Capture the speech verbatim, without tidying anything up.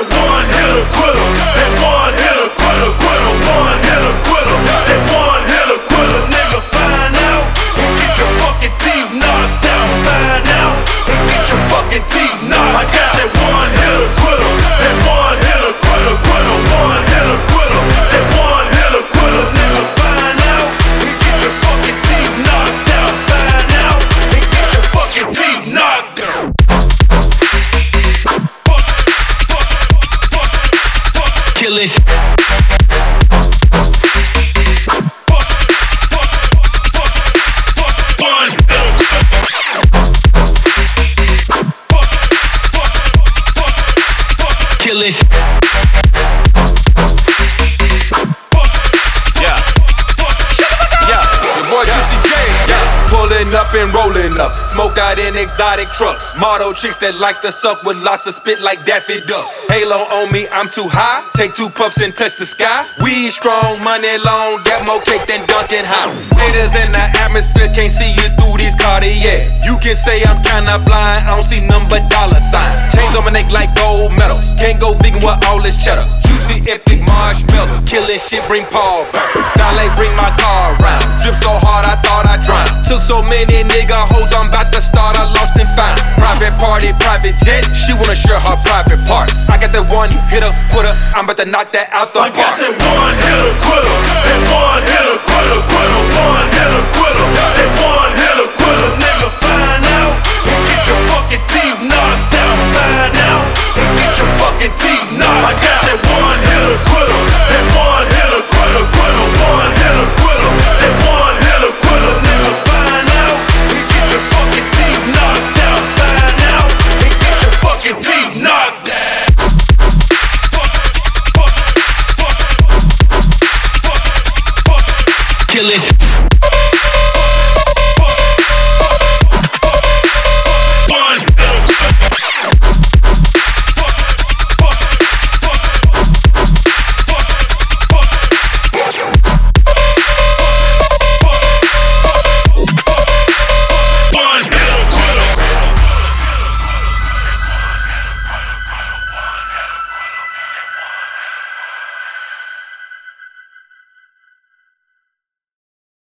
that one hitter quitter, that one hitter quitter, quitter, one hitter quitter, that one hitter quitter. Nigga, find out and get your fucking teeth knocked out. Find out and get your fucking teeth knocked out. I got that one hitter quitter, that one hitter quitter, quitter, one hitter quitter, that one hitter quitter. Nigga, find out and get your fucking teeth knocked out. Find out and get your fucking teeth knocked out. Killing shit. Killing shit. Yeah. Yeah. Your boy Juicy J. Yeah. Pulling up and rolling up. Smoke out in exotic trucks. Model chicks that like to suck with lots of spit like Daffy Duck. Halo on me, I'm too high. Take two puffs and touch the sky. Weed strong, money long. Got more cake than Dunkin' High. Haters in the atmosphere can't see you through these Cartiers. You can say I'm kinda blind. I don't see none but dollar signs. Chains on my neck like gold medals. Can't go vegan with all this cheddar. Juicy, epic marshmallow. Killing shit, bring Paul back. Valet, bring my car around. Drip so hard I thought I drowned. Took so many nigga hoes, I'm about to start a lost and found. Private party, private jet. She wanna share her private parts. I got that one hitter quitter. I'm about to knock that out the I park. got that one hitter quitter, that one hitter quitter, quitter, one hitter quitter, that one hitter quitter. Nigga, find out and get your fucking teeth knocked out. Find out and get your fucking teeth knocked out. I got that one